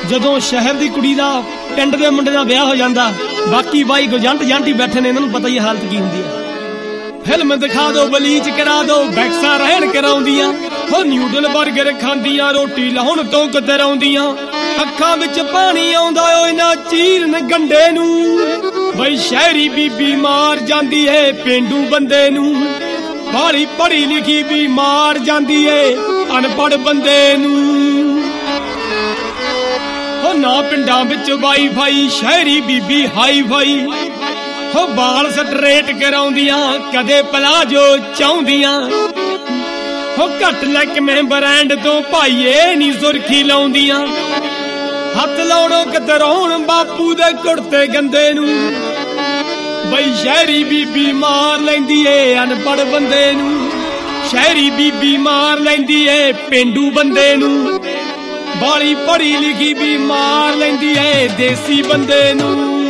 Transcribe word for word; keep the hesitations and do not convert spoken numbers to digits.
ਜਦੋਂ ਸ਼ਹਿਰ ਦੀ ਕੁੜੀ ਦਾ ਪਿੰਡ ਦੇ ਮੁੰਡੇ ਦਾ ਵਿਆਹ ਹੋ ਜਾਂਦਾ, ਬਾਕੀ ਬਾਈ ਗੁਜੰਟ ਜਾਂਟੀ ਬੈਠੇ ਨੇ, ਇਹਨਾਂ ਨੂੰ ਪਤਾ ਹੀ ਹਾਲਤ ਕੀ ਹੁੰਦੀ ਹੈ। ਫਿਲਮ ਦਿਖਾ ਦੋ, ਬਲੀਚ ਕਰਾ ਦੋ, ਬੈਕਸਾਂ ਰਹਿਣ ਕਰਾਉਂਦੀਆਂ, ਹੋ ਨਿਊਡਲ ਬਰਗਰ ਖਾਂਦੀਆਂ, ਰੋਟੀ ਲਾਉਣ ਤੋਂ ਕਤਰਾਉਂਦੀਆਂ, ਅੱਖਾਂ ਵਿੱਚ ਪਾਣੀ ਆਉਂਦਾ ਓ ਇਹਨਾਂ ਚੀਰਨ ਗੰਡੇ ਨੂੰ। ਬਈ ਸ਼ਹਿਰੀ ਬੀਬੀ ਮਾਰ ਜਾਂਦੀ ਏ ਪੇਂਡੂ ਬੰਦੇ ਨੂੰ, ਬਾਹਲੀ ਪੜ੍ਹੀ ਲਿਖੀ ਵੀ ਮਾਰ ਜਾਂਦੀ ਏ ਅਨਪੜ੍ਹ ਬੰਦੇ ਨੂੰ। ਹੋ ਨਾ ਪਿੰਡਾਂ ਵਿੱਚ ਵਾਈਫਾਈ, ਸ਼ਹਿਰੀ ਬੀਬੀ ਹਾਈ ਫਾਈ, ਹੋ ਬਾਲ ਸਟਰੇਟ ਕਰਾਉਂਦੀਆਂ, ਕਦੇ ਪਲਾਜੋ ਚਾਹੁੰਦੀਆਂ, ਹੋ ਘੱਟ ਲੈ ਕੇ ਮੈਂ ਬ੍ਰਾਂਡ ਤੋਂ ਭਾਈਏ ਨੀ ਸੁਰਖੀ ਲਾਉਂਦੀਆਂ, ਹੱਥ ਲਾਉਣੋਂ ਕਤਰਾਉਣ ਬਾਪੂ ਦੇ ਕੁੜਤੇ ਗੰਦੇ ਨੂੰ। ਬਈ ਸ਼ਹਿਰੀ ਬੀਬੀ ਮਾਰ ਲੈਂਦੀ ਏ ਅਨਪੜ੍ਹ ਬੰਦੇ ਨੂੰ, ਸ਼ਹਿਰੀ ਬੀਬੀ ਮਾਰ ਲੈਂਦੀ ਏ ਪੇਂਡੂ ਬੰਦੇ ਨੂੰ, ਬਾਲੀ ਪੜ੍ਹੀ ਲਿਖੀ ਵੀ ਮਾਰ ਲੈਂਦੀ ਏ ਦੇਸੀ ਬੰਦੇ ਨੂੰ।